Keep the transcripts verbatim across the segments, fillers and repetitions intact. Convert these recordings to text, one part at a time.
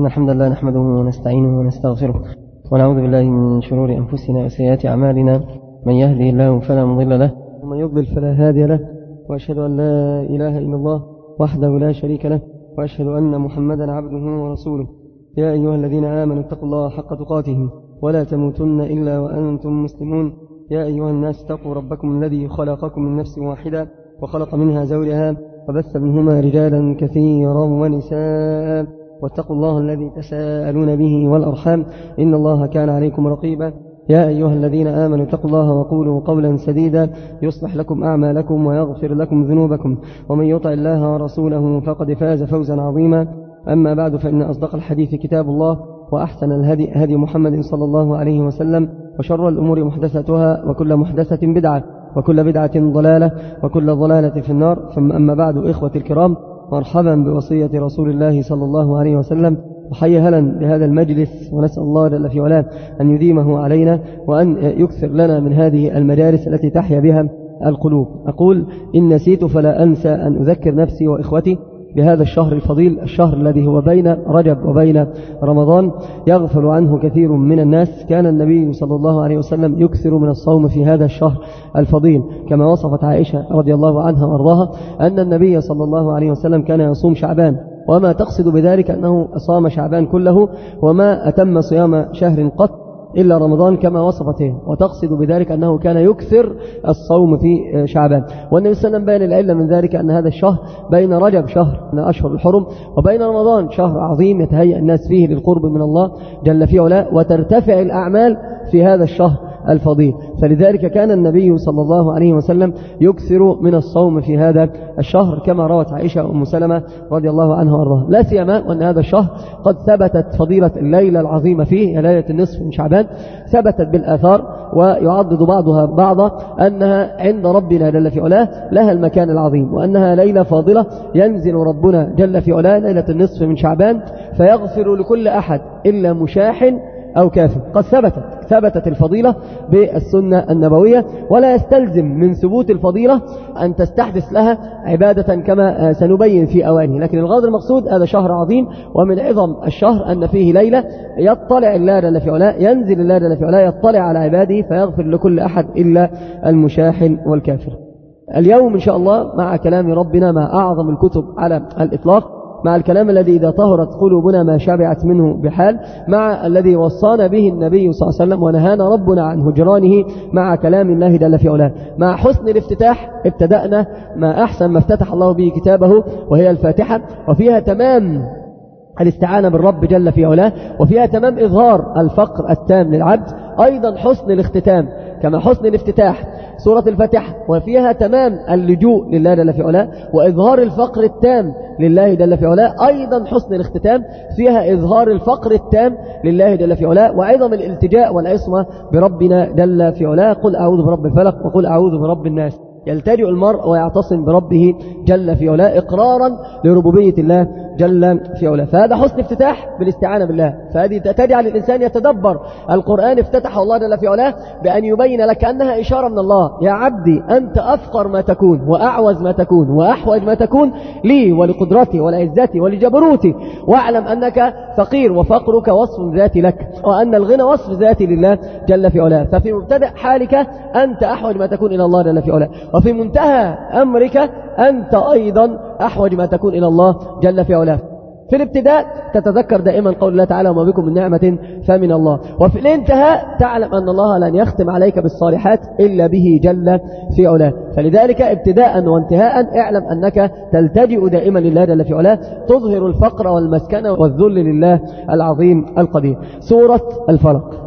إن الحمد لله نحمده ونستعينه ونستغفره ونعوذ بالله من شرور أنفسنا وسيئات أعمالنا. من يهده الله فلا مضل له ومن يضلل فلا هادي له، وأشهد أن لا إله إلا الله وحده لا شريك له، وأشهد أن محمدا عبده ورسوله. يا أيها الذين آمنوا اتقوا الله حق تقاته ولا تموتن إلا وأنتم مسلمون. يا أيها الناس اتقوا ربكم الذي خلقكم من نفس واحدة وخلق منها زوجها وبث منهما رجالا كثيرا ونساء، واتقوا الله الذي تساءلون به والأرحام إن الله كان عليكم رقيبا. يا أيها الذين آمنوا اتقوا الله وقولوا قولا سديدا يصلح لكم أعمالكم ويغفر لكم ذنوبكم، ومن يطع الله ورسوله فقد فاز فوزا عظيما. أما بعد، فإن أصدق الحديث كتاب الله، وأحسن الهدي هدي محمد صلى الله عليه وسلم، وشر الأمور محدثتها، وكل محدثة بدعة، وكل بدعة ضلالة، وكل ضلالة في النار. ثم أما بعد، إخوة الكرام، مرحبا بوصية رسول الله صلى الله عليه وسلم، وحي هلا بهذا المجلس، ونسأل الله جل في علاه أن يديمه علينا وأن يكثر لنا من هذه المجالس التي تحيا بها القلوب. أقول إن نسيت فلا أنسى أن أذكر نفسي وإخوتي بهذا الشهر الفضيل، الشهر الذي هو بين رجب وبين رمضان، يغفل عنه كثير من الناس. كان النبي صلى الله عليه وسلم يكثر من الصوم في هذا الشهر الفضيل، كما وصفت عائشة رضي الله عنها وارضاها أن النبي صلى الله عليه وسلم كان يصوم شعبان، وما تقصد بذلك أنه صام شعبان كله، وما أتم صيام شهر قط إلا رمضان كما وصفته، وتقصد بذلك أنه كان يكثر الصوم في شعبان. والنبي صلى الله عليه وسلم بين العلة من ذلك أن هذا الشهر بين رجب شهر من أشهر الحرم، وبين رمضان شهر عظيم يتهيأ الناس فيه للقرب من الله جل في علاه، وترتفع الأعمال في هذا الشهر الفضيل. فلذلك كان النبي صلى الله عليه وسلم يكثر من الصوم في هذا الشهر، كما روت عائشة أم سلمة رضي الله عنها وارضاها. لا سيما وأن هذا الشهر قد ثبتت فضيلة الليلة العظيمة فيه، ليلة النصف من شعبان، ثبتت بالآثار، ويعضد بعضها بعضا أنها عند ربنا جل في علاه لها المكان العظيم، وأنها ليلة فاضلة ينزل ربنا جل في علاه ليلة النصف من شعبان فيغفر لكل أحد إلا مشاح أو كافر. قد ثبتت ثبتت الفضيلة بالسنة النبوية، ولا يستلزم من ثبوت الفضيلة أن تستحدث لها عبادة كما سنبين في أوانه. لكن الغرض المقصود هذا شهر عظيم، ومن عظم الشهر أن فيه ليلة يطلع الله جل في علاه، ينزل الله جل في علاه يطلع على عباده فيغفر لكل أحد إلا المشاحن والكافر. اليوم إن شاء الله مع كلام ربنا، مع أعظم الكتب على الإطلاق، مع الكلام الذي إذا طهرت قلوبنا ما شبعت منه بحال، مع الذي وصانا به النبي صلى الله عليه وسلم ونهانا ربنا عن هجرانه، مع كلام الله جل في علاه. مع حسن الافتتاح ابتدأنا ما أحسن ما افتتح الله به كتابه، وهي الفاتحة، وفيها تمام الاستعانة بالرب جل في علاه، وفيها تمام إظهار الفقر التام للعبد. أيضا حسن الاختتام كما حسن الافتتاح سورة الفاتحة، وفيها تمام اللجوء لله جل في علاه وإظهار الفقر التام لله جل في علاه. أيضا حسن الاختتام فيها إظهار الفقر التام لله جل في علاه، وعظم الالتجاء والعصمة بربنا جل في علاه. قل أعوذ برب الفلق وقل أعوذ برب الناس. يلتجئ المرء ويعتصم بربه جل في علاه إقرارا لربوبية الله جل في علاه. فهذا حسن افتتاح بالاستعانة بالله، فهذه تجعل الإنسان يتدبر القرآن. افتتح الله جل في علاه بأن يبين لك أنها إشارة من الله: يا عبدي أنت أفقر ما تكون وأعوز ما تكون وأحوج ما تكون لي ولقدرتي ولعزتي ولجبروتي، واعلم أنك فقير وفقرك وصف ذاتي لك، وأن الغنى وصف ذاتي لله جل في علاه. ففي مبتدأ حالك أنت أحوج ما تكون إلى الله جل في علاه، وفي منتهى أمرك أنت أيضا أحوج ما تكون إلى الله جل في علاه. في الابتداء تتذكر دائما قول الله تعالى: وما بكم من نعمة فمن الله. وفي الانتهاء تعلم أن الله لن يختم عليك بالصالحات إلا به جل في علاه. فلذلك ابتداء وانتهاء اعلم أنك تلتجئ دائما لله جل في علاه، تظهر الفقر والمسكنة والذل لله العظيم القدير. سورة الفلق.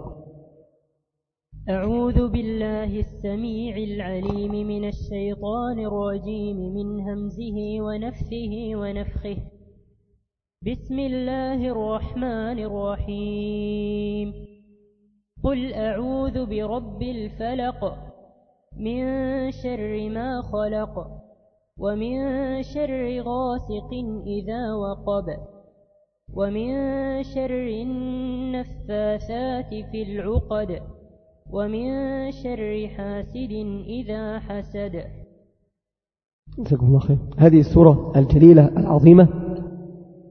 أعوذ بالله السميع العليم من الشيطان الرجيم من همزه ونفثه ونفخه. بسم الله الرحمن الرحيم. قل أعوذ برب الفلق من شر ما خلق ومن شر غاسق إذا وقب ومن شر النفاثات في العقد ومن شر حاسد إذا حسد. جزاكم الله خير. هذه السورة الجليلة العظيمة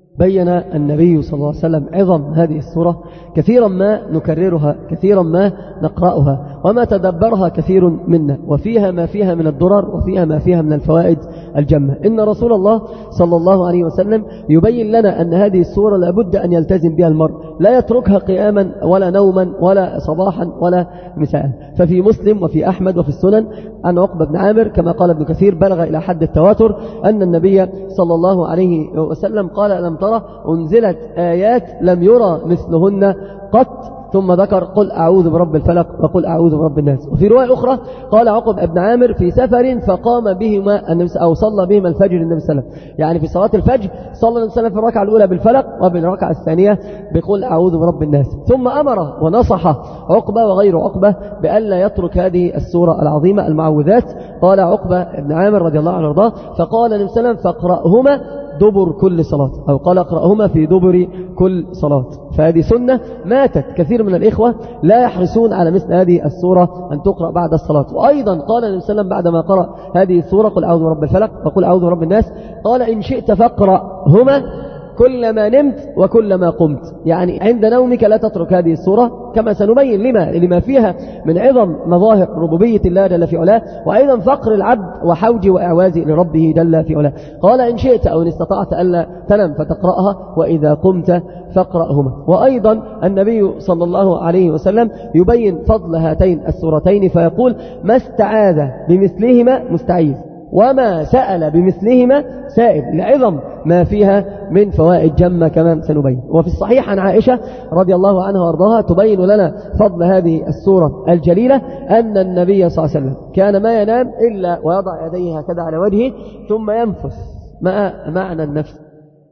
بين النبي صلى الله عليه وسلم عظم هذه السورة، كثيرا ما نكررها، كثيرا ما نقرأها، وما تدبرها كثير منا، وفيها ما فيها من الضرر، وفيها ما فيها من الفوائد الجمة. إن رسول الله صلى الله عليه وسلم يبين لنا أن هذه السورة لابد أن يلتزم بها المرء، لا يتركها قياما ولا نوما ولا صباحا ولا مساء. ففي مسلم وفي أحمد وفي السنن عن عقبة بن عامر كما قال ابن كثير بلغ إلى حد التواتر أن النبي صلى الله عليه وسلم قال: ألم ترى أنزلت آيات لم يرى مثلهن قط، ثم ذكر قل أعوذ برب الفلق وقل أعوذ برب الناس. وفي رواية أخرى قال عقبة بن عامر: في سفر فقام بهما أو صلى بهما الفجر النبي صلى الله عليه وسلم، يعني في صلاة الفجر صلى النبي صلى الله عليه وسلم في الركعة الأولى بالفلق وبالركعة الثانية بقل أعوذ برب الناس. ثم أمر ونصح عقبة وغير عقبة بألا يترك هذه السورة العظيمة المعوذات. قال عقبة بن عامر رضي الله عنه وارضاه: فقال النبي صلى الله عليه وسلم: فاقرأهما دبر كل صلاة، أو قال اقرأهما في دبر كل صلاة. فهذه سنة ماتت، كثير من الإخوة لا يحرصون على مثل هذه السورة أن تقرأ بعد الصلاة. وأيضا قال النبي صلى الله عليه وسلم بعدما قرأ هذه السورة قل أعوذ برب الفلق وقل أعوذ برب الناس، قال: إن شئت فاقرأهما كلما نمت وكلما قمت، يعني عند نومك لا تترك هذه السورة، كما سنبين لما لما فيها من عظم مظاهر ربوبية الله جل في علاه، وأيضا فقر العبد وحوجه وإعوازه لربه جل في علاه. قال: إن شئت أو إن استطعت ألا تنم فتقرأها، وإذا قمت فاقرأهما. وأيضا النبي صلى الله عليه وسلم يبين فضل هاتين السورتين فيقول: ما استعاذ بمثلهما مستعيذ، وما سأل بمثلهما سائل، لعظم ما فيها من فوائد جمة كما سنبين. وفي الصحيح عن عائشة رضي الله عنها وارضاها تبين لنا فضل هذه السورة الجليلة أن النبي صلى الله عليه وسلم كان ما ينام إلا ويضع يديه هكذا على وجهه ثم ينفث مع معنى النفس.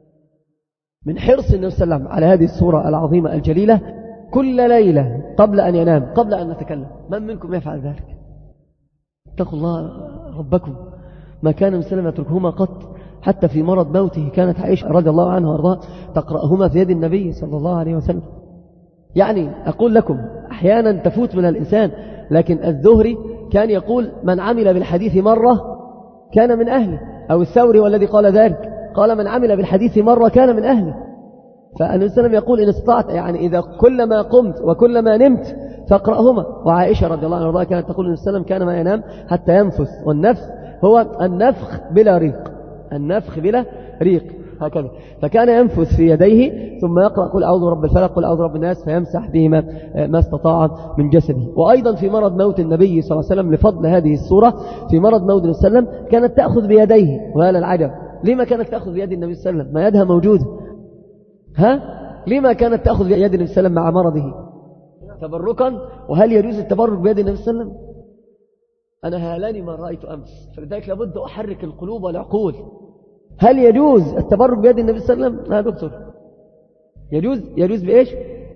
من حرص النبي صلى الله عليه وسلم على هذه السورة العظيمة الجليلة كل ليلة قبل أن ينام، قبل أن نتكلم، من منكم يفعل ذلك؟ اتقوا الله ربكم، ما كان النبي صلى الله عليه وسلم يتركهما قط، حتى في مرض موته كانت عائشة رضي الله عنها وارضاها تقرأهما في يد النبي صلى الله عليه وسلم. يعني أقول لكم أحيانا تفوت من الإنسان، لكن الزهري كان يقول: من عمل بالحديث مرة كان من أهله، أو الثوري والذي قال ذلك قال: من عمل بالحديث مرة كان من أهله. فالنبي صلى الله عليه وسلم يقول: إن استطعت، يعني إذا كلما قمت وكلما نمت فاقرأهما. وعائشة رضي الله عنها وارضاها كانت تقول: النبي صلى الله عليه وسلم كان ما ينام حتى ينفث، والنفث هو النفخ بلا ريق، النفخ بلا ريق هكذا. فكان ينفث في يديه ثم يقرأ قل أعوذ برب الفلق قل أعوذ برب الناس، فيمسح بهما ما استطاع من جسده. وأيضا في مرض موت النبي صلى الله عليه وسلم لفضل هذه السورة، في مرض موت النبي صلى الله عليه وسلم كانت تأخذ بيديه، وهذا العجب. لما كانت تأخذ بيد النبي صلى الله عليه وسلم؟ ما يدها موجودة. ها؟ لما كانت تأخذ بيد النبي صلى الله عليه وسلم مع مرضه؟ تبركا. وهل يجوز التبرك بيد النبي صلى الله عليه وسلم؟ أنا هالاني ما رأيت أمس، فلذلك لابد أحرك القلوب والعقول. هل يجوز التبرك بيد النبي صلى الله عليه وسلم؟ لا دكتور، يجوز. يجوز بإيش؟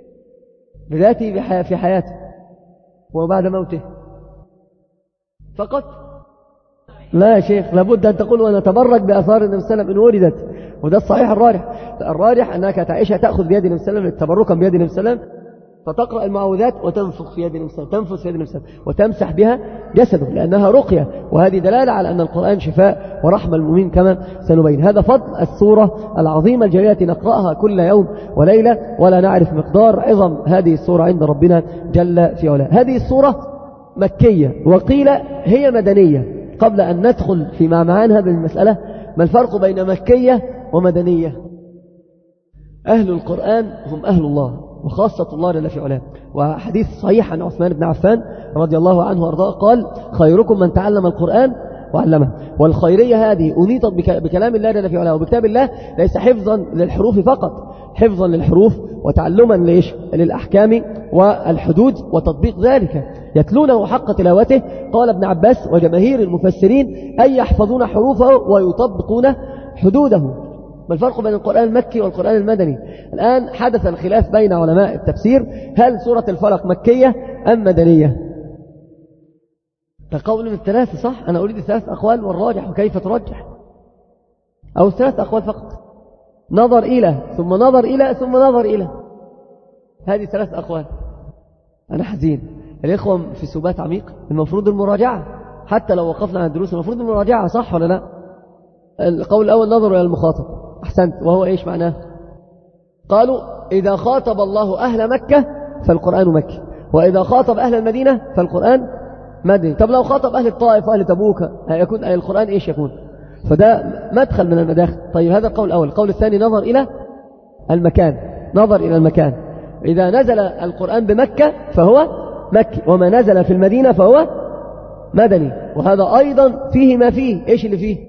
بذاته في حياته وبعد موته فقط؟ لا يا شيخ، لابد أن تقول ونتبرك بأثار النبي صلى الله عليه وسلم إن وردت، وده الصحيح الراجح. الراجح أنك تعيشها تأخذ بيد النبي صلى الله عليه وسلم تبركا بيد النبي صلى الله عليه وسلم، فتقرأ المعوذات وتنفخ في يد النبي صلى الله عليه وسلم، تنفخ في يد النبي صلى الله عليه وسلم وتمسح بها جسده، لأنها رقية، وهذه دلالة على أن القرآن شفاء ورحمة المؤمنين كما سنبين. هذا فضل السورة العظيمة الجليلة نقرأها كل يوم وليلة ولا نعرف مقدار عظم هذه السورة عند ربنا جل في علاه. هذه السورة مكية، وقيل هي مدنية. قبل أن ندخل في معانها بالمسألة، ما الفرق بين مكية ومدنية؟ أهل القرآن هم أهل الله وخاصة الله جل في علاه. وحديث صحيح عن عثمان بن عفان رضي الله عنه وارضاه قال: خيركم من تعلم القرآن وعلمه. والخيرية هذه أنيطت بكلام الله جل في علاه وبكتاب الله، ليس حفظا للحروف فقط، حفظا للحروف وتعلما ليش للأحكام والحدود وتطبيق ذلك، يتلونه حق تلاوته. قال ابن عباس وجماهير المفسرين: أي يحفظون حروفه ويطبقون حدوده. ما الفرق بين القرآن المكي والقرآن المدني؟ الآن حدث الخلاف بين علماء التفسير، هل سورة الفلق مكية أم مدنية؟ تقول من الثلاثة صح؟ أنا أريد ثلاث أقوال والراجح، وكيف ترجح؟ أو ثلاث أقوال فقط، نظر إلى ثم نظر إلى ثم نظر إلى، هذه ثلاث أقوال. أنا حزين، الإخوة في سبات عميق. المفروض المراجعة، حتى لو وقفنا عن الدروس المفروض المراجعة، صح ولا لا؟ القول الأول نظر إلى المخاطب، أحسنت، وهو إيش معناه؟ قالوا إذا خاطب الله أهل مكة فالقرآن مكي، وإذا خاطب أهل المدينة فالقرآن مدني. طب لو خاطب أهل الطائف وأهل تبوك يكون القرآن إيش يكون؟ فده مدخل من المداخل. طيب هذا القول الأول. القول الثاني نظر إلى المكان، نظر إلى المكان. إذا نزل القرآن بمكة فهو مكي، وما نزل في المدينة فهو مدني. وهذا أيضا فيه ما فيه. إيش اللي فيه؟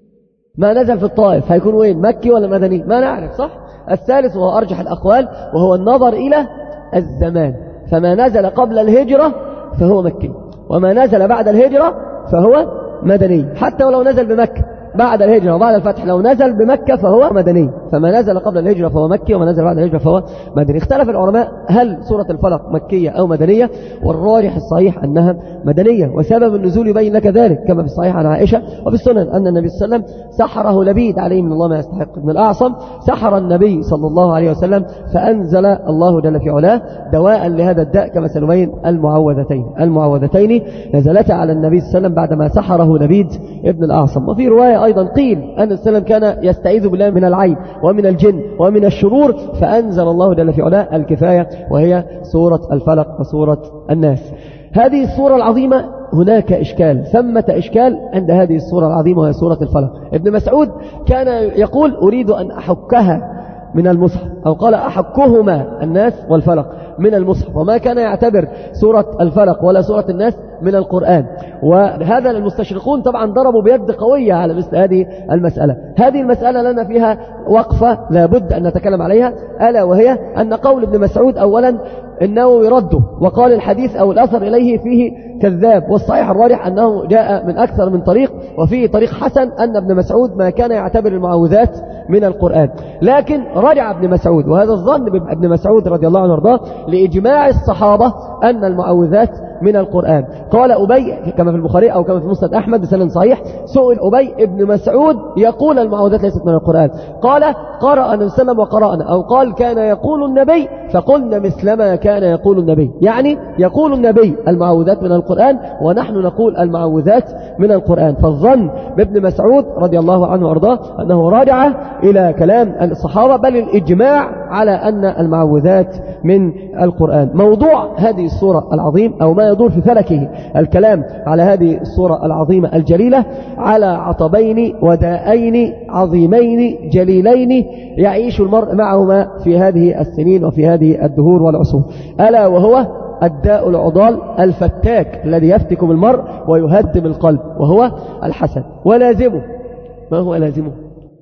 ما نزل في الطائف هيكون وين؟ مكي ولا مدني؟ ما نعرف، صح؟ الثالث وهو أرجح الأقوال وهو النظر إلى الزمان، فما نزل قبل الهجرة فهو مكي، وما نزل بعد الهجرة فهو مدني. حتى ولو نزل بمكة بعد الهجرة وبعد الفتح، لو نزل بمكة فهو مدني، فما نزل قبل الهجرة فهو مكي، وما نزل بعد الهجرة فهو مدني. اختلف العلماء هل سورة الفلق مكية أو مدنية، والراجح الصحيح أنها مدنية، وسبب النزول يبين لك ذلك كما في الصحيح عن عائشة وفي السنن أن النبي صلى الله عليه وسلم سحره لبيد عليه من الله ما يستحق ابن الأعصم، سحر النبي صلى الله عليه وسلم فأنزل الله جل في علاه دواء لهذا الداء كما سنبين المعوذتين. المعوذتين نزلتا على النبي صلى الله عليه وسلم بعدما سحره لبيد ابن الأعصم. وفي رواية أيضا قيل أن السلام كان يستعيذ بالله من العين ومن الجن ومن الشرور، فأنزل الله جل في علاه الكفاية وهي سورة الفلق وسورة الناس. هذه السورة العظيمة هناك إشكال، ثمة إشكال عند هذه السورة العظيمة وهي سورة الفلق. ابن مسعود كان يقول أريد أن أحكها من المصحف، أو قال أحكهما الناس والفلق من المصحف، وما كان يعتبر سورة الفلق ولا سورة الناس من القرآن. وهذا المستشرقون طبعا ضربوا بيد قوية على مثل هذه المسألة. هذه المسألة لنا فيها وقفة لابد أن نتكلم عليها، ألا وهي أن قول ابن مسعود أولا النووي رده وقال الحديث أو الأثر إليه فيه كذاب، والصحيح الراجح أنه جاء من أكثر من طريق، وفيه طريق حسن أن ابن مسعود ما كان يعتبر المعوذات من القرآن. لكن رجع ابن مسعود، وهذا الظن بابن مسعود رضي الله عنه وارضاه، لإجماع الصحابة أن المعوذات من القرآن. قال أبي كما في البخاري أو كما في مسند أحمد بسند صحيح، سئل أبي ابن مسعود يقول المعوذات ليست من القرآن، قال قرأ النبي صلى الله عليه وسلم وقرأنا، أو قال كان يقول النبي فقلنا مثلما كان يقول النبي، يعني يقول النبي المعوذات من القرآن ونحن نقول المعوذات من القرآن. فالظن بابن مسعود رضي الله عنه وارضاه أنه راجع إلى كلام الصحابة، بل الإجماع على أن المعوذات من القرآن. موضوع هذه السورة العظيم أو ما يدور في فلكه الكلام على هذه السورة العظيمة الجليلة على عطبين ودائين عظيمين جليلين يعيش المرء معهما في هذه السنين وفي هذه الدهور والعصور، ألا وهو الداء العضال الفتاك الذي يفتك بالمرء ويهدم القلب، وهو الحسد. ولازمه، ما هو لازمه؟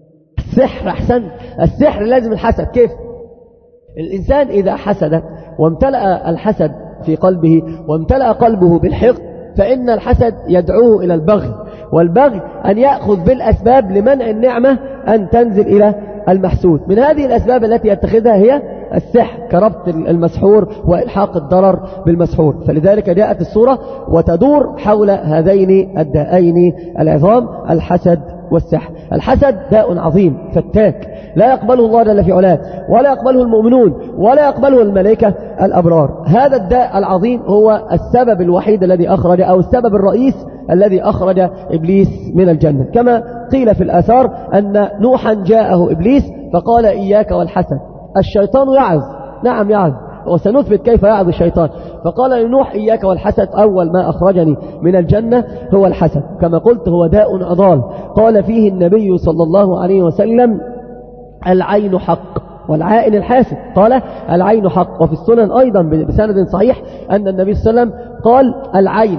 السحر. أحسن، السحر لازم الحسد. كيف؟ الإنسان إذا حسد وامتلأ الحسد في قلبه وامتلأ قلبه بالحقد، فإن الحسد يدعوه إلى البغي، والبغي أن يأخذ بالأسباب لمنع النعمة أن تنزل إلى المحسود. من هذه الأسباب التي يتخذها هي السحر، كربط المسحور وإلحاق الضرر بالمسحور. فلذلك جاءت السورة وتدور حول هذين الدائين العظام، الحسد والسحر. الحسد داء عظيم فتاك لا يقبله الله جل في علاه، ولا يقبله المؤمنون، ولا يقبله الملائكة الأبرار. هذا الداء العظيم هو السبب الوحيد الذي أخرج، أو السبب الرئيس الذي أخرج إبليس من الجنة. كما قيل في الآثار أن نوحا جاءه إبليس فقال إياك والحسد. الشيطان يعظ، نعم يعظ، وسنثبت كيف يعظ الشيطان. فقال لنوح إياك والحسد، أول ما أخرجني من الجنة هو الحسد. كما قلت هو داء عضال قال فيه النبي صلى الله عليه وسلم العين حق والعائن الحاسد، قال العين حق. وفي السنن أيضا بسند صحيح أن النبي صلى الله عليه وسلم قال العين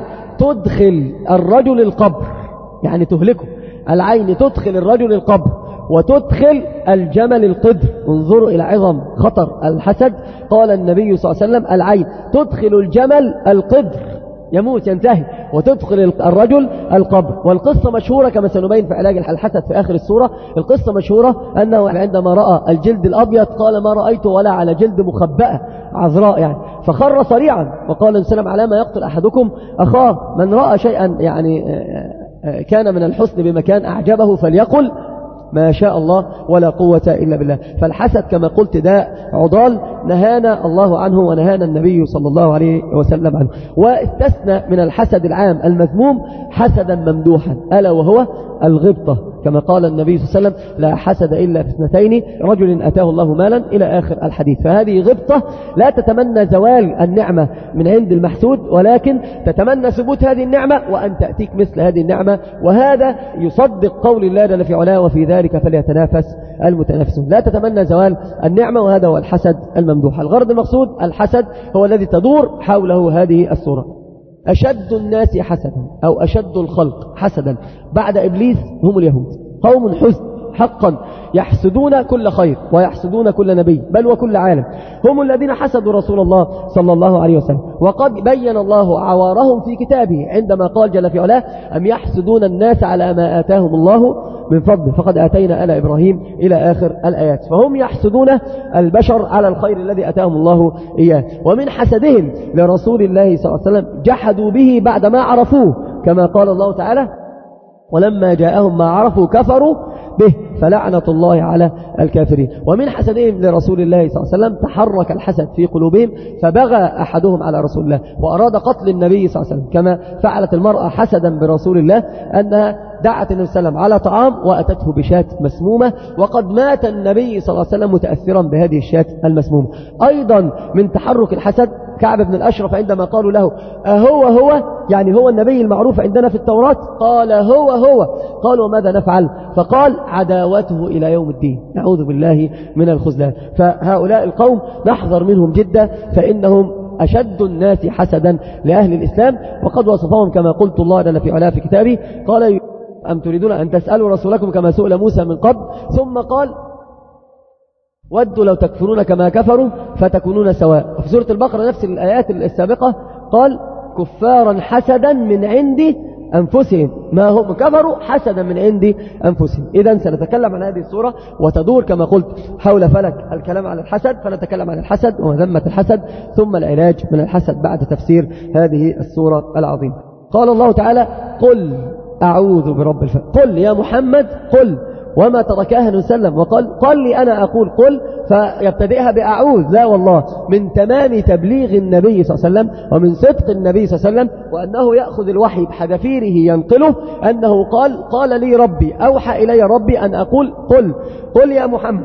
تدخل الرجل القبر، يعني تهلكه. العين تدخل الرجل القبر وتدخل الجمل القدر. انظروا إلى عظم خطر الحسد. قال النبي صلى الله عليه وسلم العين تدخل الجمل القدر، يموت ينتهي، وتدخل الرجل القبر. والقصة مشهورة كما سنبين في علاج الحسد في آخر السورة. القصة مشهورة أنه عندما رأى الجلد الأبيض قال ما رأيت ولا على جلد مخبأة عذراء، يعني فخر صريعا. وقال السلام على ما يقتل أحدكم أخاه، من رأى شيئا يعني كان من الحسن بمكان أعجبه فليقل ما شاء الله ولا قوة إلا بالله. فالحسد كما قلت داء عضال نهانا الله عنه ونهانا النبي صلى الله عليه وسلم عنه. واستثنى من الحسد العام المذموم حسدا ممدوحا ألا وهو الغبطة، كما قال النبي صلى الله عليه وسلم لا حسد إلا في اثنتين رجل أتاه الله مالا إلى آخر الحديث. فهذه غبطة لا تتمنى زوال النعمة من عند المحسود، ولكن تتمنى ثبوت هذه النعمة وأن تأتيك مثل هذه النعمة، وهذا يصدق قول الله جل في علاه وفي ذلك فليتنافس المتنافسون. لا تتمنى زوال النعمة، وهذا هو الحسد الممدوح. الغرض المقصود الحسد هو الذي تدور حوله هذه الصورة. أشد الناس حسدا أو أشد الخلق حسدا بعد إبليس هم اليهود، قوم حسد حقا يحسدون كل خير ويحسدون كل نبي بل وكل عالم، هم الذين حسدوا رسول الله صلى الله عليه وسلم. وقد بين الله عوارهم في كتابه عندما قال جل في علاه أم يحسدون الناس على ما آتاهم الله من فضل فقد آتينا آل إبراهيم إلى آخر الآيات. فهم يحسدون البشر على الخير الذي آتاهم الله إياه. ومن حسدهم لرسول الله صلى الله عليه وسلم جحدوا به بعدما عرفوه، كما قال الله تعالى ولما جاءهم ما عرفوا كفروا به فلعنة الله على الكافرين. ومن حسدهم لرسول الله صلى الله عليه وسلم تحرك الحسد في قلوبهم فبغى أحدهم على رسول الله وأراد قتل النبي صلى الله عليه وسلم، كما فعلت المرأة حسدا برسول الله أنها دعت النبي صلى الله عليه وسلم على طعام وأتته بشاة مسمومة، وقد مات النبي صلى الله عليه وسلم متأثرا بهذه الشاة المسمومة. أيضا من تحرك الحسد كعب بن الأشرف عندما قالوا له أهو هو يعني هو النبي المعروف عندنا في التوراة؟ قال هو هو. قالوا ماذا نفعل؟ فقال عداوته إلى يوم الدين. نعوذ بالله من الخذلان. فهؤلاء القوم نحذر منهم جدا، فإنهم أشد الناس حسدا لأهل الإسلام. وقد وصفهم كما قلت الله جل في علاه في كتابه قال أم تريدون أن تسألوا رسولكم كما سئل موسى من قبل، ثم قال ودوا لو تكفرون كما كفروا فتكونون سواء. وفي سورة البقرة نفس الآيات السابقة قال كفارا حسدا من عند أنفسهم ما هم كفروا حسدا من عند أنفسهم. إذن سنتكلم عن هذه السورة وتدور كما قلت حول فلك الكلام عن الحسد، فنتكلم عن الحسد ومذمة الحسد ثم العلاج من الحسد بعد تفسير هذه السورة العظيمة. قال الله تعالى قل أعوذ برب الفلق. قل يا محمد قل، وما تركها النبي صلى الله عليه وسلم وقال قال لي أنا أقول قل فيبتدئها بأعوذ. لا والله، من تمام تبليغ النبي صلى الله عليه وسلم ومن صدق النبي صلى الله عليه وسلم وأنه يأخذ الوحي بحذافيره ينقله أنه قال قال لي ربي أوحى إلي ربي أن أقول قل قل يا محمد،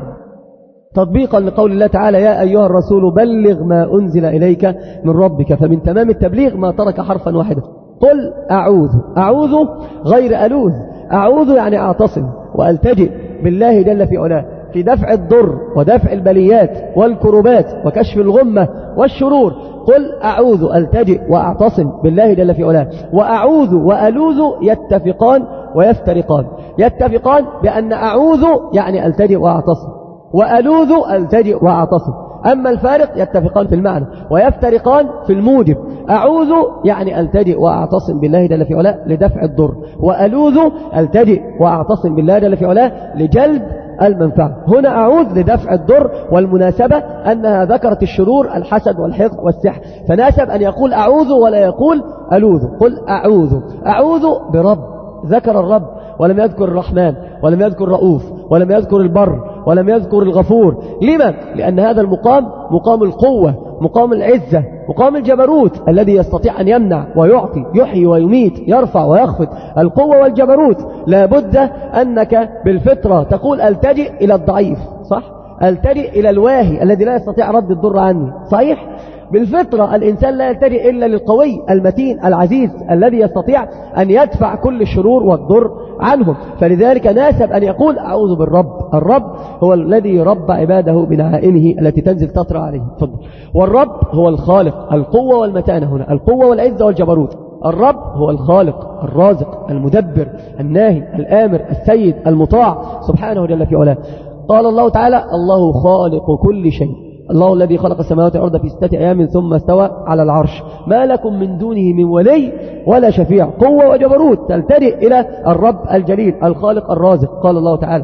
تطبيقا لقول الله تعالى يا أيها الرسول بلغ ما أنزل إليك من ربك. فمن تمام التبليغ ما ترك حرفا واحدا. قل أعوذ. أعوذ غير ألوذ، أعوذ يعني أعتصم وألتجئ بالله جل في علاه في دفع الضر ودفع البليات والكربات وكشف الغمة والشرور. قل أعوذ ألتجئ وأعتصم بالله جل في علاه. وأعوذ وألوذ يتفقان ويفترقان. يتفقان بأن أعوذ يعني ألتجئ وأعتصم، وألوذ ألتجئ وأعتصم. أما الفارق يتفقان في المعنى ويفترقان في الموجب. أعوذ يعني ألتجئ وأعتصم بالله جل في علاه لدفع الضر، وألوذ ألتجئ وأعتصم بالله جل في علاه لجلب المنفعة. هنا أعوذ لدفع الضر، والمناسبة أنها ذكرت الشرور الحسد والحقد والسحر، فناسب أن يقول أعوذ ولا يقول ألوذ. قل أعوذ. أعوذ برب، ذكر الرب ولم يذكر الرحمن ولم يذكر الرؤوف ولم يذكر البر ولم يذكر الغفور. لما؟ لأن هذا المقام مقام القوة، مقام العزة، مقام الجبروت الذي يستطيع أن يمنع ويعطي، يحيي ويميت، يرفع ويخفض. القوة والجبروت لابد أنك بالفطرة تقول ألتجئ إلى الضعيف، صح؟ ألتجئ إلى الواهي الذي لا يستطيع رد الضر عني، صحيح؟ بالفطرة الإنسان لا يلتجئ إلا للقوي المتين العزيز الذي يستطيع أن يدفع كل الشرور والضر عنهم. فلذلك ناسب أن يقول أعوذ بالرب. الرب هو الذي رب عباده بنعائمه التي تنزل تطرى عليهم. فضل. والرب هو الخالق، القوة والمتانة هنا، القوة والعزة والجبروت. الرب هو الخالق الرازق المدبر الناهي الآمر السيد المطاع سبحانه جل في علاه. قال الله تعالى الله خالق كل شيء، الله الذي خلق السماوات والأرض في ستة أيام ثم استوى على العرش، ما لكم من دونه من ولي ولا شفيع. قوة وجبروت تلتجئ إلى الرب الجليل الخالق الرازق. قال الله تعالى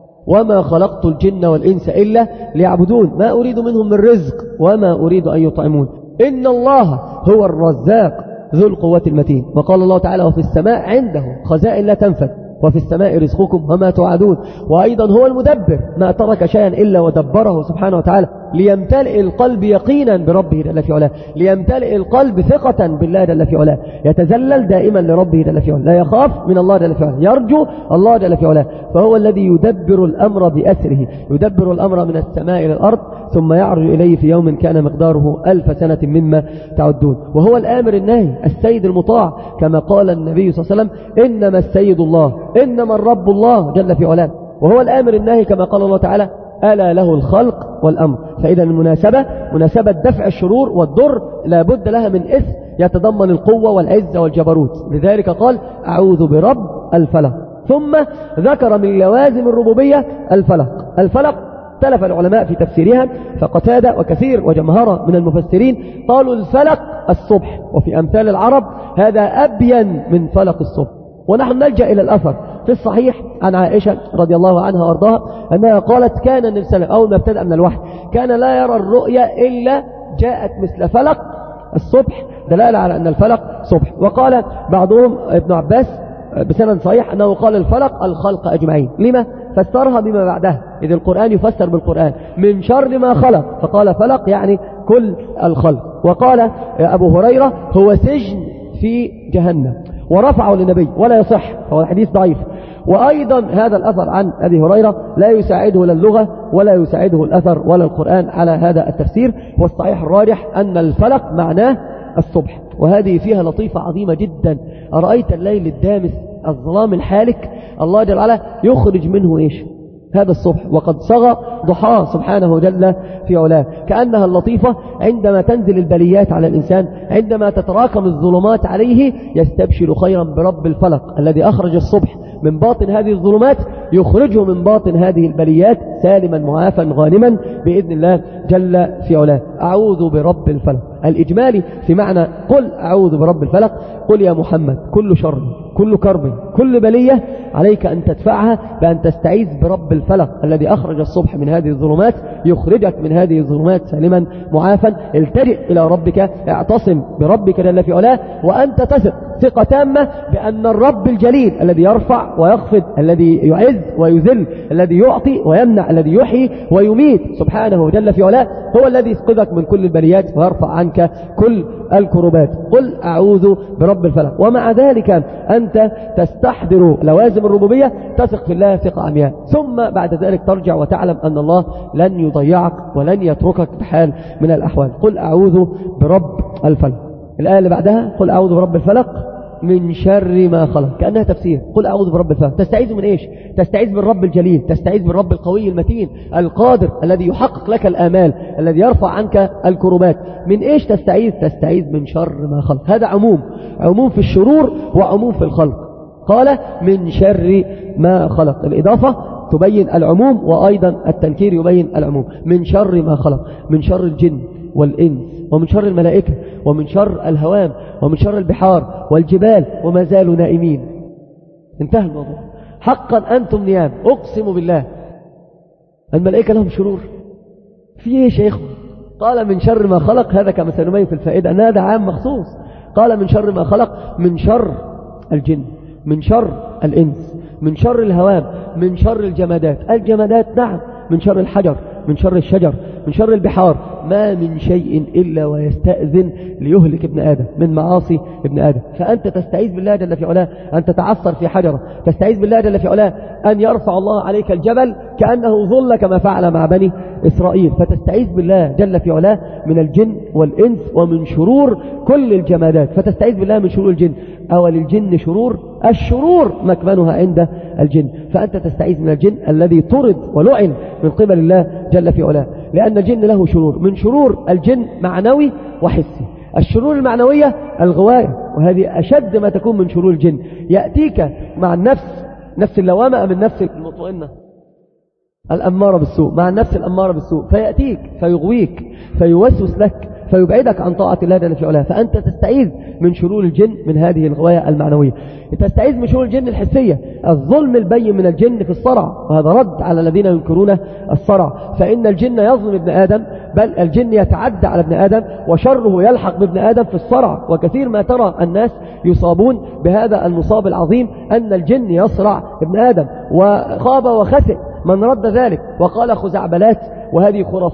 وما خلقت الجن والإنس إلا ليعبدون ما أريد منهم من رزق وما أريد أن يطعمون إن الله هو الرزاق ذو القوة المتين. وقال الله تعالى وفي السماء عنده خزائن لا تنفد وفي السماء رزقكم وما توعدون. وأيضا هو المدبر، ما ترك شيئا إلا ودبره سبحانه وتعالى. ليمتلئ القلب يقينا بربه جل في علاه، ليمتلئ القلب ثقة بالله جل في علاه، يتذلل دائما لربه جل في علاه، لا يخاف من الله جل في علاه، يرجو الله جل في علاه. فهو الذي يدبر الأمر بأسره، يدبر الأمر من السماء إلى الأرض ثم يعرج إليه في يوم كان مقداره ألف سنة مما تعدون. وهو الآمر الناهي، السيد المطاع، كما قال النبي صلى الله عليه وسلم: إنما السيد الله، إنما الرب الله جل في علاه. وهو الآمر الناهي كما قال الله تعالى: ألا له الخلق والأمر. فإذا المناسبة مناسبة دفع الشرور والضر لا بد لها من اسم يتضمن القوة والعزة والجبروت. لذلك قال: أعوذ برب الفلق. ثم ذكر من لوازم الربوبية الفلق. الفلق اختلف العلماء في تفسيرها، فقتادة وكثير وجمهرة من المفسرين قالوا الفلق الصبح، وفي أمثال العرب هذا أبين من فلق الصبح. ونحن نلجأ إلى الأثر في الصحيح عن عائشة رضي الله عنها وارضاها أنها قالت: كان النبي صلى الله عليه وسلم أول ما ابتدأ من الوحي كان لا يرى الرؤيا إلا جاءت مثل فلق الصبح، دلالة على أن الفلق صبح. وقال بعضهم ابن عباس بسند صحيح أنه قال الفلق الخلق أجمعين. لما؟ فسرها بما بعدها، إذ القرآن يفسر بالقرآن: من شر ما خلق، فقال فلق يعني كل الخلق. وقال أبو هريرة: هو سجن في جهنم، ورفعه للنبي ولا يصح، هو الحديث ضعيف. وأيضا هذا الأثر عن أبي هريرة لا يساعده لا اللغة ولا يساعده الأثر ولا القرآن على هذا التفسير. والصحيح الراجح أن الفلق معناه الصبح. وهذه فيها لطيفة عظيمة جدا: أرأيت الليل الدامس الظلام الحالك، الله جل وعلا يخرج منه إيش؟ هذا الصبح، وقد صغى ضحاه سبحانه جل في علاه. كأنها اللطيفة عندما تنزل البليات على الإنسان، عندما تتراكم الظلمات عليه، يستبشر خيرا برب الفلق الذي أخرج الصبح من باطن هذه الظلمات، يخرجه من باطن هذه البليات سالما معافا غانما بإذن الله جل في علاه. أعوذ برب الفلق الإجمالي في معنى قل أعوذ برب الفلق: قل يا محمد كل شر كل كرب كل بلية عليك أن تدفعها بأن تستعيذ برب الفلق الذي أخرج الصبح من هذه الظلمات، يخرجك من هذه الظلمات سالما معافا. التجئ إلى ربك، اعتصم بربك جل في علاه، وأنت تثق ثقة تامة بأن الرب الجليل الذي يرفع ويخفض، الذي يعز ويذل، الذي يعطي ويمنع، الذي يحيي ويميت سبحانه جل في علاه، هو الذي يسقطك من كل البليات ويرفع عنك كل الكربات. قل أعوذ برب الفلق. ومع ذلك أنت تستحضر لوازم الربوبية، تثق في الله ثقة عمياء، ثم بعد ذلك ترجع وتعلم أن الله لن يضيعك ولن يتركك بحال من الأحوال. قل أعوذ برب الفلق. الآية اللي بعدها: قل أعوذ برب الفلق من شر ما خلق، كأنها تفسير. قل أعوذ برب الفلق، تستعيذ من إيش؟ تستعيذ بالرب الجليل، تستعيذ بالرب القوي المتين القادر الذي يحقق لك الآمال، الذي يرفع عنك الكربات. من إيش تستعيذ؟ تستعيذ من شر ما خلق. هذا عموم، عموم في الشرور وعموم في الخلق. قال من شر ما خلق، الإضافة تبين العموم وأيضا التنكير يبين العموم. من شر ما خلق، من شر الجن والإنس، ومن شر الملائكة، ومن شر الهوام، ومن شر البحار والجبال، وما زالوا نائمين. انتهى الموضوع. حقا أنتم نيام، أقسم بالله الملائكة لهم شرور في ايه شيخ؟ قال من شر ما خلق، هذا كما سنبين في الفائدة أن هذا عام مخصوص. قال من شر ما خلق، من شر الجن، من شر الإنس، من شر الهوام، من شر الجمادات. الجمادات نعم، من شر الحجر، من شر الشجر، من شر البحار. ما من شيء إلا ويستأذن ليهلك ابن آدم من معاصي ابن آدم. فأنت تستعيذ بالله جل في علاه أن تتعثر في حجرة، تستعيذ بالله جل في علاه أن يرفع الله عليك الجبل كأنه ظل كما فعل مع بني إسرائيل. فتستعيذ بالله جل في علاه من الجن والإنس ومن شرور كل الجمادات. فتستعيذ بالله من شرور الجن. أول الجن شرور، الشرور مكمنها عند الجن. فأنت تستعيذ من الجن الذي طرد ولعن من قبل الله جل في علاه، لأن الجن له شرور. من شرور الجن معنوي وحسي. الشرور المعنوية الغواية، وهذه أشد ما تكون من شرور الجن. يأتيك مع النفس، نفس اللوامة من النفس المطمئنة الأمارة بالسوء، مع النفس الأمارة بالسوء، فيأتيك فيغويك فيوسوس لك فيبعدك عن طاعة الله جل في علاه. فأنت تستعيذ من شرور الجن من هذه الغواية المعنوية. تستعيذ من شرور الجن الحسية، الظلم البين من الجن في الصرع، وهذا رد على الذين ينكرون الصرع. فإن الجن يظلم ابن آدم، بل الجن يتعدى على ابن آدم وشره يلحق بابن آدم في الصرع. وكثير ما ترى الناس يصابون بهذا المصاب العظيم أن الجن يصرع ابن آدم، وخاب وخسئ من رد ذلك وقال خزعبلات وهذه خرافات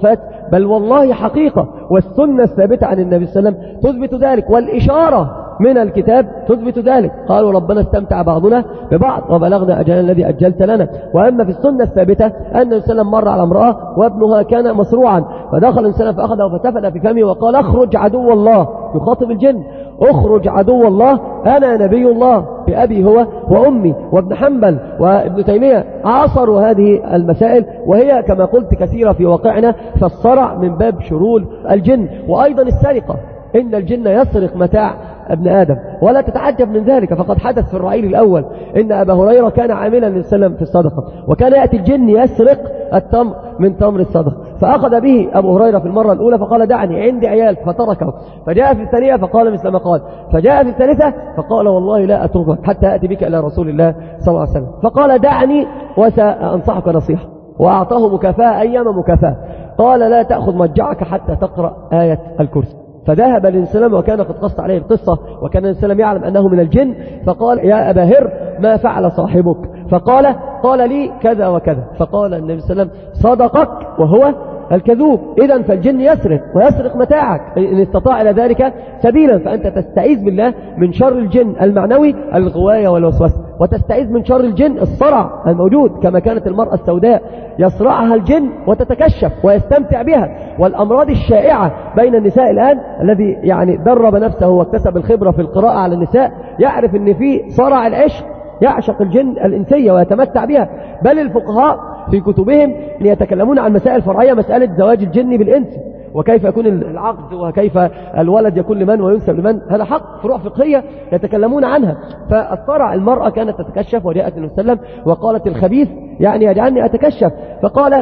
بل والله حقيقة، والسنة الثابتة عن النبي صلى الله عليه وسلم تثبت ذلك، والإشارة من الكتاب تثبت ذلك. قالوا ربنا استمتع بعضنا ببعض وبلغنا أجلنا الذي أجلت لنا. وأما في السنة الثابتة أن النبي صلى الله عليه وسلم مر على امرأة وابنها كان مصروعا، فدخل النبي صلى الله عليه وسلم فأخذه فتفل في فمه وقال اخرج عدو الله، يخاطب الجن، اخرج عدو الله أنا نبي الله بأبي هو وأمي. وابن حنبل وابن تيمية عاصروا هذه المسائل، وهي كما قلت كثيرة في واقعنا، فالصرع من باب شرور الجن. وأيضا السرقة، إن الجن يسرق متاع ابن آدم، ولا تتعجب من ذلك، فقد حدث في الرعيل الأول إن أبا هريرة كان عاملا للسلم في الصدقة، وكان يأتي الجن يسرق التمر من تمر الصدقة، فأخذ به أبو هريرة في المرة الأولى فقال دعني عندي عيال، فتركه. فجاء في الثانية فقال مثل ما قال، فجاء في الثالثة فقال والله لا أتركك حتى أتي بك إلى رسول الله صلى الله عليه وسلم، فقال دعني وسأنصحك نصيحة، وأعطاه مكافأة أيام مكافأة، قال لا تأخذ مجعك حتى تقرأ آية الكرسي. فذهب الإنسان وكان قد قص عليه القصة، وكان الإنسان يعلم أنه من الجن، فقال يا أبا هر ما فعل صاحبك؟ فقال قال لي كذا وكذا. فقال النبي صلى الله عليه وسلم صدقك وهو الكذوب. إذن فالجن يسرق ويسرق متاعك إن استطاع إلى ذلك سبيلا، فأنت تستعيذ بالله من شر الجن المعنوي الغواية والوسوسة، وتستعيذ من شر الجن الصرع الموجود، كما كانت المرأة السوداء يصرعها الجن وتتكشف ويستمتع بها. والأمراض الشائعة بين النساء الآن، الذي يعني درب نفسه واكتسب الخبرة في القراءة على النساء يعرف أن في صرع العشق، يعشق الجن الإنسية ويتمتع بها. بل الفقهاء في كتبهم يتكلمون عن مسائل فرعية، مسألة زواج الجن بالإنس، وكيف يكون العقد، وكيف الولد يكون لمن وينسب لمن، هذا حق، فروع فقهية يتكلمون عنها. فالصرع المرأة كانت تتكشف، وجاءت النبي صلى الله عليه وسلم وقالت الخبيث يعني يجعلني أتكشف، فقال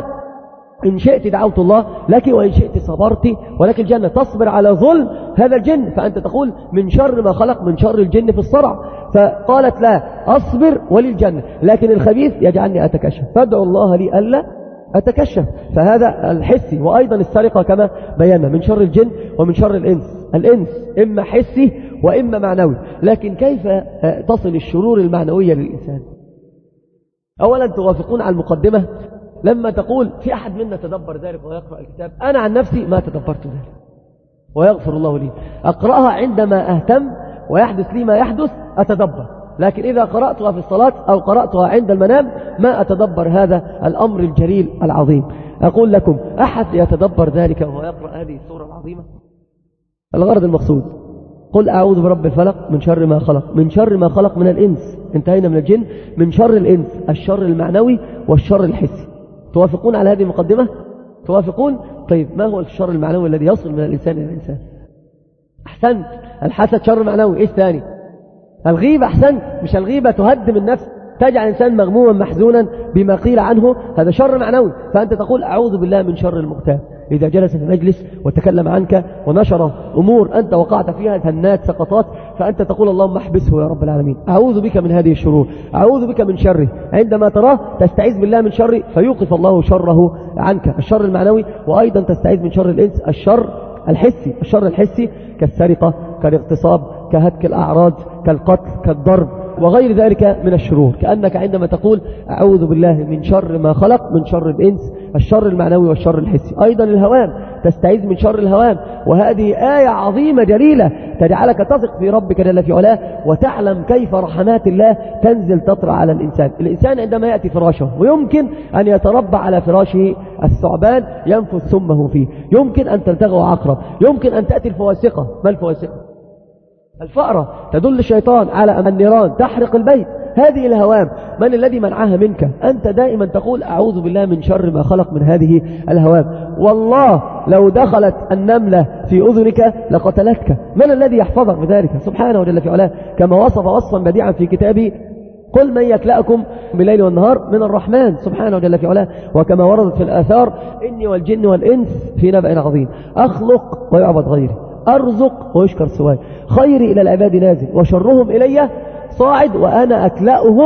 إن شئت دعوت الله لك وإن شئت صبرت ولك الجنة، تصبر على ظلم هذا الجن، فأنت تقول من شر ما خلق، من شر الجن في الصرع. فقالت لا أصبر وللجنة، لكن الخبيث يجعلني أتكشف، فادعو الله لي ألا أتكشف. فهذا الحسي. وأيضا السرقة كما بينا من شر الجن ومن شر الإنس. الإنس إما حسي وإما معنوي، لكن كيف تصل الشرور المعنوية للإنسان؟ أولا توافقون على المقدمة لما تقول في أحد منا تدبر ذلك ويقرأ الكتاب؟ أنا عن نفسي ما تدبرت ذلك، ويغفر الله لي. أقرأها عندما أهتم ويحدث لي ما يحدث أتدبر، لكن إذا قرأتها في الصلاة أو قرأتها عند المنام ما أتدبر هذا الأمر الجليل العظيم. أقول لكم أحد يتدبر ذلك وهو يقرأ هذه السورة العظيمة؟ الغرض المقصود قل أعوذ برب الفلق من شر ما خلق، من شر ما خلق من الإنس، انتهينا من الجن، من شر الإنس، الشر المعنوي والشر الحسي. توافقون على هذه المقدمة؟ توافقون؟ طيب ما هو الشر المعنوي الذي يصل من الإنسان إلى الإنسان؟ أحسنت، الحسد شر معنوي. إيش ثاني؟ الغيبة. أحسنت، مش الغيبة تهدم النفس، تجعل الإنسان مغموما محزونا بما قيل عنه، هذا شر معنوي. فأنت تقول أعوذ بالله من شر المغتاب، إذا جلس في مجلس وتكلم عنك ونشر أمور أنت وقعت فيها، هنات سقطات، فأنت تقول اللهم احبسه يا رب العالمين، أعوذ بك من هذه الشرور، أعوذ بك من شره. عندما تراه تستعيذ بالله من شره فيوقف الله شره عنك، الشر المعنوي. وأيضا تستعيذ من شر الإنس، الشر الحسي. الشر الحسي كالسرقة، كالاغتصاب، كهتك الأعراض، كالقتل، كالضرب وغير ذلك من الشرور. كأنك عندما تقول أعوذ بالله من شر ما خلق، من شر الإنس، الشر المعنوي والشر الحسي. أيضا الهوام، تستعيذ من شر الهوام، وهذه آية عظيمة جليلة تجعلك تثق في ربك جل في علاه، وتعلم كيف رحمات الله تنزل تطرأ على الإنسان. الإنسان عندما يأتي فراشه ويمكن أن يتربع على فراشه الثعبان ينفث سمه فيه، يمكن أن تلتغو عقرب، يمكن أن تأتي الفواسقة. ما الفواسقة؟ الفأرة تدل الشيطان على النيران تحرق البيت. هذه الهوام من الذي منعها منك؟ أنت دائما تقول أعوذ بالله من شر ما خلق من هذه الهوام. والله لو دخلت النملة في أذنك لقتلتك، من الذي يحفظك بذلك؟ سبحانه وجل في علاه، كما وصف وصفا بديعا في كتابه قل من يكلأكم بالليل والنهار من الرحمن سبحانه وجل في علاه. وكما وردت في الآثار إني والجن والإنس في نبأ عظيم، أخلق ويعبد غيري، أرزق ويشكر سواي، خيري إلى العباد نازل وشرهم إلي صاعد، وأنا أكلأهم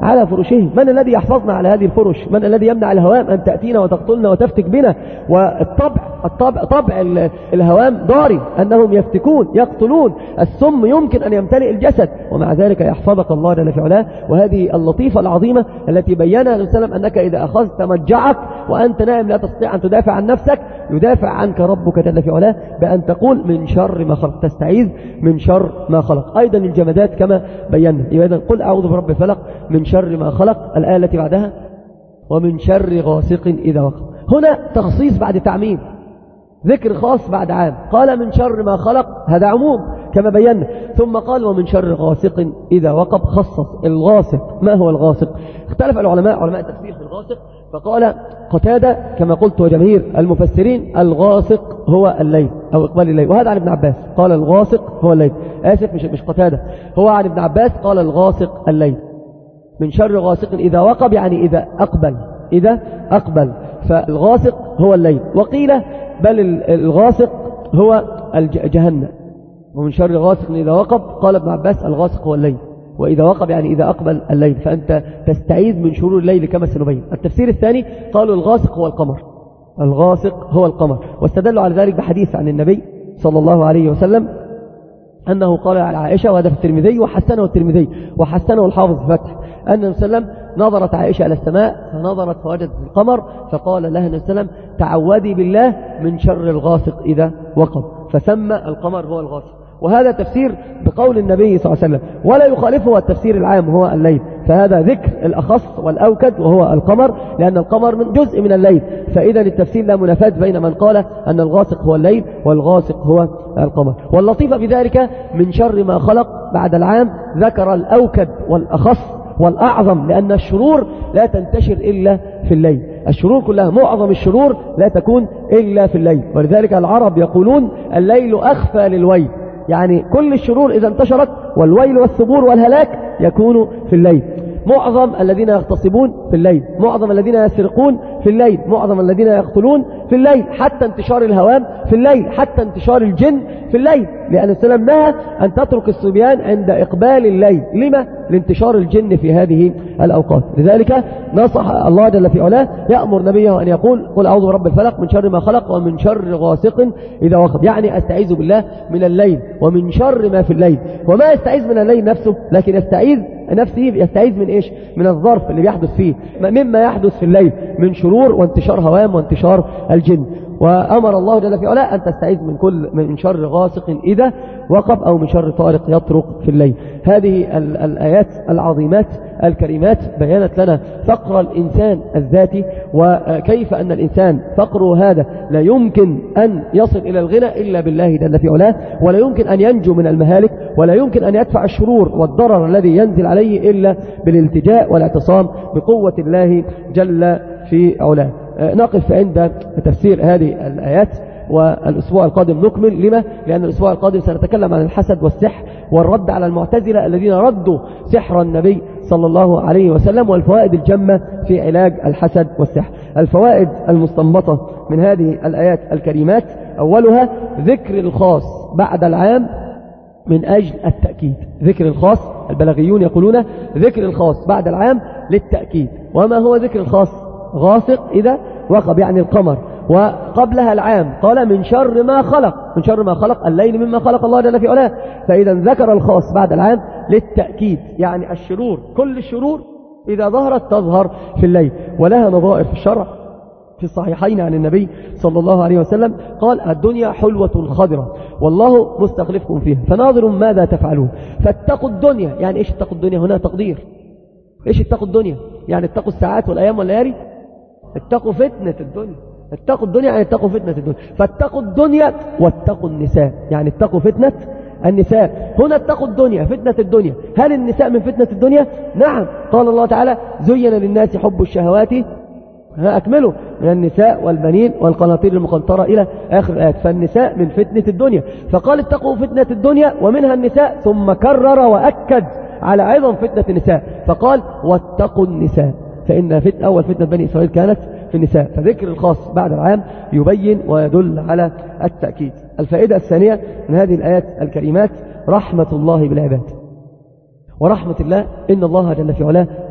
على فرشهم. من الذي يحفظنا على هذه الفرش؟ من الذي يمنع الهوام أن تأتينا وتقتلنا وتفتك بنا؟ والطبع الطبع طبع الهوام ضاري، أنهم يفتكون يقتلون، السم يمكن أن يمتلئ الجسد، ومع ذلك يحفظك الله جل في علاه. وهذه اللطيفة العظيمة التي بينها النبي صلى الله عليه وسلم، أنك إذا أخذت مضجعك وأنت نائم لا تستطيع أن تدافع عن نفسك، يدافع عنك ربك جل في علاه بأن تقول من شر ما خلق، تستعيذ من شر ما خلق. أيضا الجمادات كما بينا، إذا قل أعوذ برب الفلق من شر ما خلق. الآية التي بعدها ومن شر غاسق إذا وقب. هنا تخصيص بعد تعميم، ذكر خاص بعد عام. قال من شر ما خلق، هذا عموم كما بينا، ثم قال ومن شر غاسق إذا وقب، خصص الغاسق. ما هو الغاسق؟ اختلف العلماء علماء التفسير في الغاسق، فقال قتادة كما قلت وجماهير المفسرين الغاسق هو الليل أو إقبال الليل، وهذا عن ابن عباس قال الغاسق هو الليل. آسف مش مش قتادة، هو عن ابن عباس قال الغاسق الليل. من شر غاسق إذا وقب يعني إذا أقبل، إذا أقبل، فالغاسق هو الليل. وقيل بل الغاسق هو جهنم. ومن شر غاسق إذا وقب قال ابن عباس الغاسق هو الليل، وإذا وقب يعني إذا أقبل الليل، فأنت تستعيذ من شرور الليل كما سنبين. التفسير الثاني قالوا الغاسق هو القمر، الغاسق هو القمر، واستدلوا على ذلك بحديث عن النبي صلى الله عليه وسلم أنه قال على عائشة، وهذا في الترمذي وحسنه الترمذي وحسنه الحافظ في الفتح، أن النبي صلى الله عليه وسلم نظرت عائشة إلى السماء فنظرت فوجدت القمر، فقال لها النبي صلى الله عليه وسلم تعوذي بالله من شر الغاسق إذا وقب، فسمى القمر هو الغاسق. وهذا تفسير بقول النبي صلى الله عليه وسلم، ولا يخالفه التفسير العام هو الليل، فهذا ذكر الأخص والأوكد وهو القمر، لأن القمر من جزء من الليل، فإذا التفسير لا منافاة بين من قال أن الغاسق هو الليل والغاسق هو القمر. واللطيفة بذلك من شر ما خلق بعد العام ذكر الأوكد والأخص والأعظم، لأن الشرور لا تنتشر إلا في الليل، الشرور كلها معظم الشرور لا تكون إلا في الليل، ولذلك العرب يقولون الليل أخفى للويل، يعني كل الشرور إذا انتشرت والويل والثبور والهلاك يكون في الليل. معظم الذين يغتصبون في الليل، معظم الذين يسرقون في الليل، معظم الذين يقتلون في الليل، حتى انتشار الهوام في الليل، حتى انتشار الجن في الليل، لأن السلام نهى أن تترك الصبيان عند إقبال الليل. لما؟ لانتشار الجن في هذه الأوقات. لذلك نصح الله جل في علاه يأمر نبيه أن يقول قل أعوذ برب الفلق من شر ما خلق ومن شر غاسق إذا وقب، يعني أستعيذ بالله من الليل ومن شر ما في الليل. وما يستعيذ من الليل نفسه، لكن يستعيذ نفسه يستعيذ من إيش؟ من الظرف اللي بيحدث فيه، مما يحدث في الليل من شرور وانتشار هوام وانتشار الجن. وأمر الله جل في علاه أن تستعيذ من كل من شر غاسق إذا وقب أو من شر طارق يطرق في الليل. هذه الآيات العظيمات الكريمات بيانت لنا فقر الإنسان الذاتي، وكيف أن الإنسان فقره هذا لا يمكن أن يصل إلى الغنى إلا بالله جل في علاه، ولا يمكن أن ينجو من المهالك، ولا يمكن أن يدفع الشرور والضرر الذي ينزل عليه إلا بالالتجاء والاعتصام بقوة الله جل في علاه. نقف عند تفسير هذه الآيات، والأسبوع القادم نكمل. لما؟ لأن الأسبوع القادم سنتكلم عن الحسد والسحر والرد على المعتزلة الذين ردوا سحر النبي صلى الله عليه وسلم، والفوائد الجمة في علاج الحسد والسحر. الفوائد المستنبطة من هذه الآيات الكريمات: أولها ذكر الخاص بعد العام من أجل التأكيد، ذكر الخاص، البلاغيون يقولون ذكر الخاص بعد العام للتأكيد. وما هو ذكر الخاص؟ غاسق إذا وقب يعني القمر، وقبلها العام قال من شر ما خلق، من شر ما خلق الليل مما خلق الله جل في علاه، فإذا ذكر الخاص بعد العام للتأكيد، يعني الشرور كل الشرور إذا ظهرت تظهر في الليل، ولها نظائر في الشرع. في الصحيحين عن النبي صلى الله عليه وسلم قال الدنيا حلوة خضرة والله مستخلفكم فيها فناظر ماذا تفعلون، فاتقوا الدنيا. يعني إيش اتقوا الدنيا؟ هنا تقدير. إيش اتقوا الدنيا؟ يعني اتقوا الساعات والأيام والليالي، اتقوا فتنة الدنيا، اتقوا الدنيا يعني اتقوا فتنة الدنيا، فاتقوا الدنيا واتقوا النساء، يعني اتقوا فتنة النساء. هنا اتقوا الدنيا، فتنة الدنيا. هل النساء من فتنة الدنيا؟ نعم، قال الله تعالى زين للناس حب الشهوات أكملوا من النساء والبنين والقناطير المقنطرة إلى آخر الآيات، فالنساء من فتنة الدنيا، فقال اتقوا فتنة الدنيا ومنها النساء، ثم كرر وأكد على عظم فتنة النساء فقال واتقوا النساء، فإن فتنة أول فتنة بني إسرائيل كانت في النساء. فذكر الخاص بعد العام يبين ويدل على التأكيد. الفائدة الثانية من هذه الآيات الكريمات رحمة الله بالعباد، ورحمة الله إن الله جل في علاه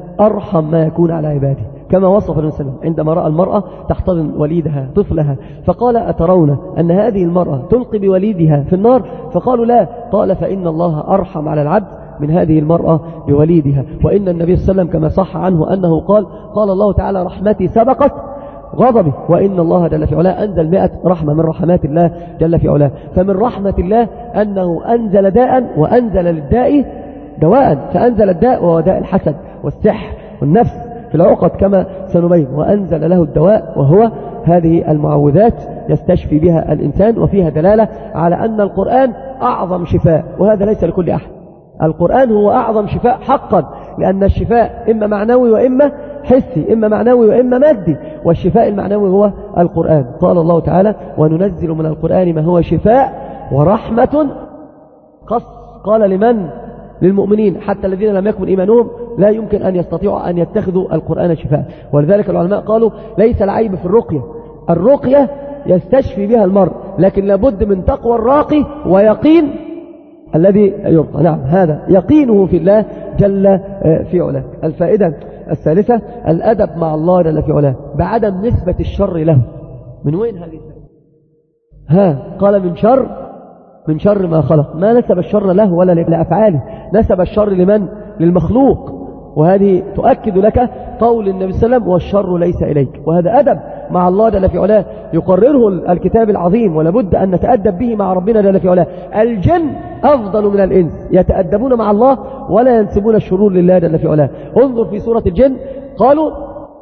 أرحم ما يكون على عباده، كما وصف النبي صلى الله عليه وسلم عندما رأى المرأة تحتضن وليدها طفلها فقال أترون أن هذه المرأة تلقي بوليدها في النار؟ فقالوا لا. قال فإن الله أرحم على العبد من هذه المرأة بوليدها. وإن النبي صلى الله عليه وسلم كما صح عنه أنه قال قال الله تعالى رحمتي سبقت غضبه، وإن الله جل في علاه أنزل مئة رحمة من رحمات الله جل في علاه. فمن رحمة الله أنه أنزل داء وأنزل للداء دواء، فأنزل الداء وهو داء الحسد والسحر والنفس في العقد كما سنبين، وأنزل له الدواء وهو هذه المعوذات يستشفي بها الإنسان. وفيها دلالة على أن القرآن أعظم شفاء، وهذا ليس لكل أحد. القرآن هو أعظم شفاء حقا، لأن الشفاء إما معنوي وإما حسي، إما معنوي وإما مادي، والشفاء المعنوي هو القرآن. قال الله تعالى وننزل من القرآن ما هو شفاء ورحمة. قص قال لمن؟ للمؤمنين، حتى الذين لم يكن إيمانهم لا يمكن أن يستطيعوا أن يتخذوا القرآن شفاء. ولذلك العلماء قالوا ليس العيب في الرقية، الرقية يستشفي بها المرء، لكن لابد من تقوى الراقي ويقين الذي يرقى. نعم، هذا يقينه في الله جل في علاه. الفائدة الثالثة الأدب مع الله جل في علاه بعدم نسبة الشر له. من وين هذه الفائدة؟ ها قال من شر من شر ما خلق، ما نسب الشر له ولا لأفعاله، نسب الشر لمن؟ للمخلوق. وهذه تؤكد لك قول النبي صلى الله عليه وسلم والشر ليس إليك. وهذا أدب مع الله جل في علاه يقرره الكتاب العظيم، ولابد أن نتأدب به مع ربنا جل في علاه. الجن أفضل من الإنس، يتأدبون مع الله ولا ينسبون الشرور لله جل في علاه. انظر في سورة الجن قالوا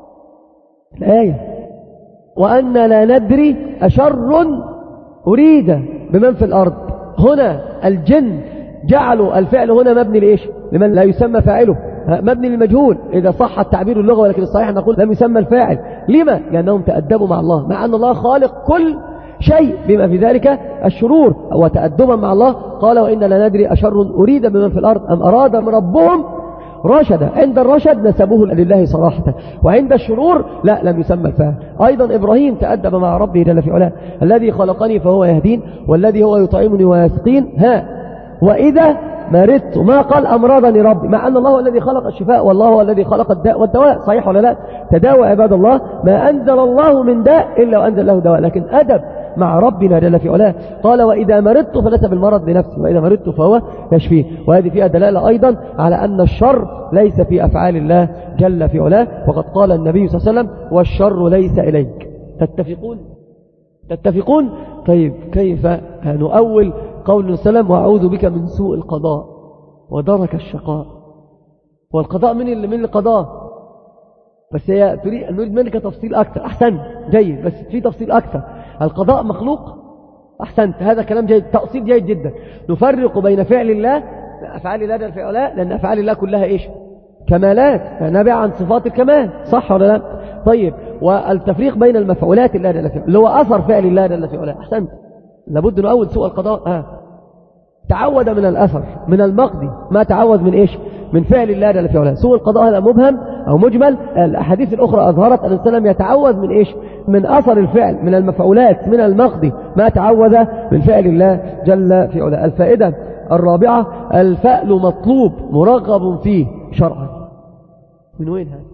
الآية وأن لا ندري أشر أريد بمن في الأرض. هنا الجن جعلوا الفعل هنا مبني لإيش؟ لمن لا يسمى فاعله، مبني للمجهول إذا صح التعبير اللغوي، ولكن الصحيح نقول لم يسمى الفاعل. لما؟ لأنهم تأدبوا مع الله، مع أن الله خالق كل شيء بما في ذلك الشرور، وتأدبا مع الله قال وإن لا ندري أشر أريد بمن في الأرض أم أراد من ربهم رشدا. عند الرشد نسبوه لله صراحة، وعند الشرور لا، لم يسمى الفاعل. أيضا إبراهيم تأدب مع ربه جل في علاه الذي خلقني فهو يهدين والذي هو يطعمني ويسقين. ها وإذا مرضت ما قال أمراضني ربي، مع أن الله هو الذي خلق الشفاء والله هو الذي خلق الداء والدواء. صحيح ولا لا؟ تداوى عباد الله، ما أنزل الله من داء إلا وأنزل له دواء، لكن أدب مع ربنا جل في علاه. قال وإذا مرضت فنسب المرض لنفسي وإذا مرضت فهو يشفيه. وهذه فيها دلالة أيضا على أن الشر ليس في أفعال الله جل في علاه، وقد قال النبي صلى الله عليه وسلم والشر ليس إليك. تتفقون؟ تتفقون؟ طيب كيف نؤول قول النبي صلى الله عليه وسلم وأعوذ بك من سوء القضاء ودرك الشقاء؟ والقضاء من اللي من القضاء؟ بس هي تريد أن نريد منك تفصيل أكثر. أحسنت، جيد، بس في تفصيل أكثر. القضاء مخلوق، أحسنت، هذا كلام جيد، تأصيل جيد جدا. نفرق بين فعل الله أفعال الله جل في علاه، لأن أفعال الله كلها إيش؟ كمالات، نابعة عن صفات الكمال، صح ولا لا؟ طيب، والتفريق بين المفعولات الله جل في علاه اللي هو أثر فعل الله جل في علاه. أحسنت، لابد نؤول سوء القضاء. آه. تعود من الأثر من المقضي ما تعود من إيش؟ من فعل الله جل في علاه. سوء القضاء هذا مبهم أو مجمل. الأحاديث الأخرى أظهرت أن السلام يتعوذ من إيش؟ من أثر الفعل، من المفعولات، من المقضي ما تعوذ من فعل الله جل في علاه. الفائدة الرابعة الفأل مطلوب مرغب فيه شرعا. من وين هذا؟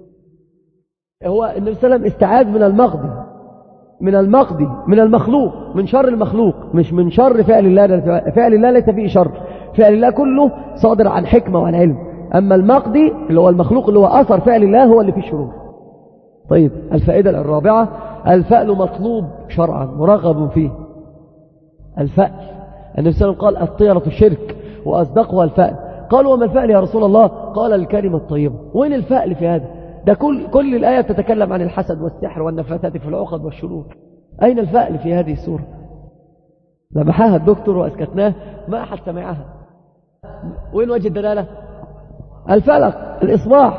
هو النبي صلى الله عليه وسلم استعاذ من المقضي من المقضي من المخلوق، من شر المخلوق، مش من شر فعل الله. فعل الله ليس فيه شر، فعل الله كله صادر عن حكمة وعن علم، أما المقضي اللي هو المخلوق اللي هو أثر فعل الله هو اللي فيه شرور. طيب، الفائدة الرابعة الفأل مطلوب شرعا مرغب فيه. الفأل النبي صلى الله عليه وسلم قال الطيرة الشرك وأصدقها الفأل. قالوا وما الفأل يا رسول الله؟ قال الكلمة الطيبة. وين الفأل في هذا؟ ده كل كل الآية تتكلم عن الحسد والسحر والنفاثات في العقد والشرور. أين الفأل في هذه السورة؟ لمحاها الدكتور وأسكتناه، ما أحد سمعها. وين وجه الدلالة؟ الفلق، الإصباح،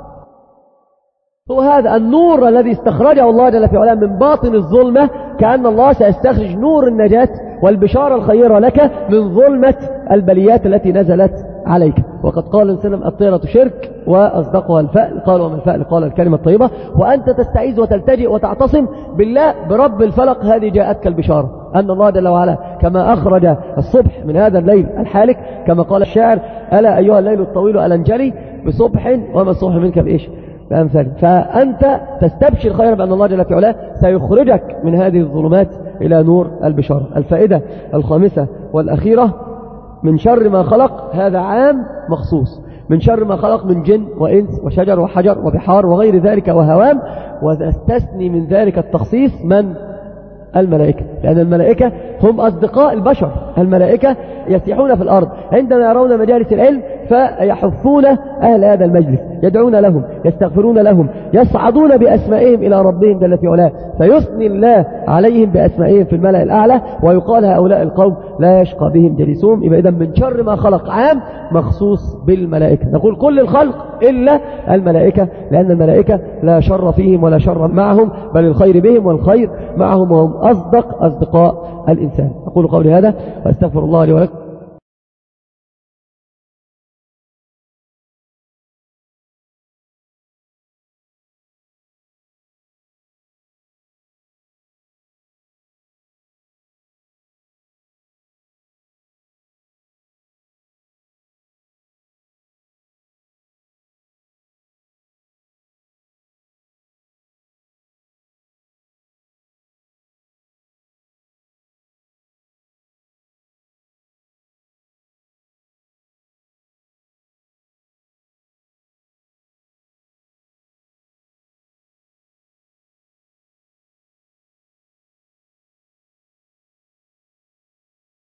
هو هذا النور الذي استخرجه الله جل في علاه من باطن الظلمة، كأن الله سيستخرج نور النجاة والبشارة الخيرة لك من ظلمة البليات التي نزلت عليك. وقد قال وسلم الطيرة شرك وأصدقها الفأل. قال وما الفأل؟ قال الكلمة الطيبة. وأنت تستعيذ وتلتجئ وتعتصم بالله برب الفلق، هذه جاءتك البشارة أن الله جل وعلا كما أخرج الصبح من هذا الليل الحالك، كما قال الشاعر ألا أيها الليل الطويل ألا انجلي بصبح وما الصبح منك بإيش بأمثال. فأنت تستبشر خيرا بأن الله جل في علاه سيخرجك من هذه الظلمات إلى نور البشارة. الفائدة الخامسة والأخيرة: من شر ما خلق، هذا عام مخصوص، من شر ما خلق من جن وإنس وشجر وحجر وبحار وغير ذلك وهوام، وتستثني من ذلك التخصيص من الملائكة، لأن الملائكة هم أصدقاء البشر. الملائكة يسيحون في الأرض عندما يرون مجالس العلم فيحفون أهل هذا المجلس، يدعون لهم، يستغفرون لهم، يصعدون بأسمائهم إلى ربهم جل في علاه، فيثني الله عليهم بأسمائهم في الملأ الأعلى، ويقال هؤلاء القوم لا يشقى بهم جليسهم. يبقى إذن من شر ما خلق عام مخصوص بالملائكة، نقول كل الخلق إلا الملائكة، لأن الملائكة لا شر فيهم ولا شر معهم، بل الخير بهم والخير معهم، وهم أصدق أصدقاء الإنسان. أقول قولي هذا وأستغفر الله لي ولكم.